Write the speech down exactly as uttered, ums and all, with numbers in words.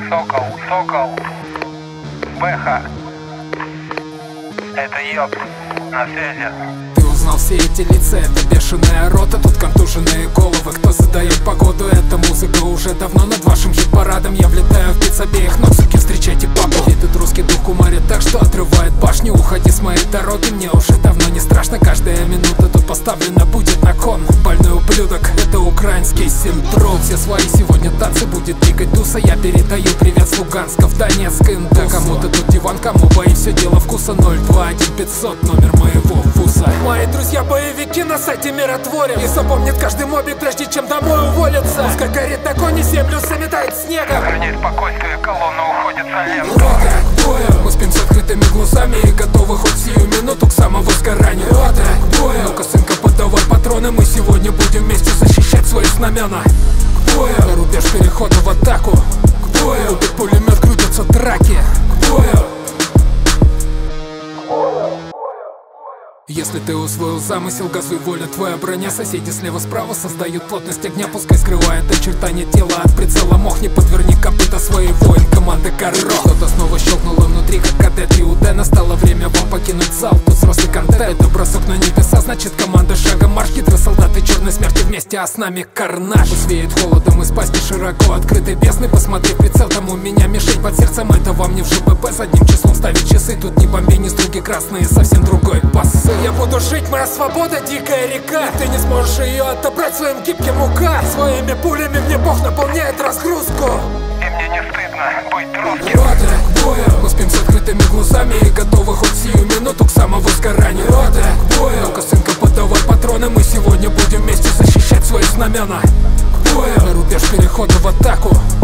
Сокол, Сокол, Бэха. Это Йод, на связи. Ты узнал все эти лица, это бешеная рота. Тут контуженные головы, кто задает погоду. Эта музыка уже давно над вашим хит-парадом. Я влетаю в бит с обеих ног, суки, встречайте папу. Этот русский дух кумарит так, что отрывает башню. Уходи с моей дороги, мне уже давно не страшно. Каждая минута тут поставлена будет на кон. Больной ублюдок, это украинский синдром. Все свои сегодня танцы будет двигать туса. Я передаю привет с Луганска в Донецк, Индус. Кому-то тут диван, кому бои, все дело вкуса. Ноль два один пятьсот, номер моего вуза. Мои друзья боевики на сайте миротворят. И запомнит каждый мобик, прежде чем домой уволится. Пускай горит на коне, землю заметает снегом. Сохранить спокойствие, колонна уходит за ленту. Рота к бою, мы спим с открытыми глазами и готовы хоть сию минуту к самому сгоранию. Рота к бою, ну-ка, сынка, подавай патроны. Мы сегодня будем вместе защищать свои знамена. К бою, на рубеж перехода в атаку. К бою, рубит пулемет, крутятся драки. К бою. Если ты усвоил замысел, газуй, воля твоя броня. Соседи слева-справа создают плотность огня. Пускай скрывает очертания тела от прицела. Мох, не подверни копыта своей воин команды Коров. Что-то снова щелкнуло внутри, как кадет Иуда. Настало время вам покинуть зал, тут взрослый контент. Это бросок на небеса, значит команда шагом марш. Хитрые солдаты черной смерти вместе, а с нами карнаж. Пусть веет холодом из пасти широко открытой бездны. Посмотри в прицел, там у меня мишень под сердцем. Это вам не в ЖБП задним числом ставить часы. Тут не бомби, не струги красные, совсем другой посыл. Я буду жить, моя свобода, дикая река. Ты не сможешь ее отобрать своим гибким УК. Своими пулями мне Бог наполняет разгрузку. И мне не стыдно быть русским. Рота к бою, мы спим с открытыми глазами и готовы хоть сию минуту к самому сгоранию. Рота к бою, ну-ка, сынка, подавай патроны. Мы сегодня будем вместе защищать свои знамена. К бою, на рубеж перехода в атаку.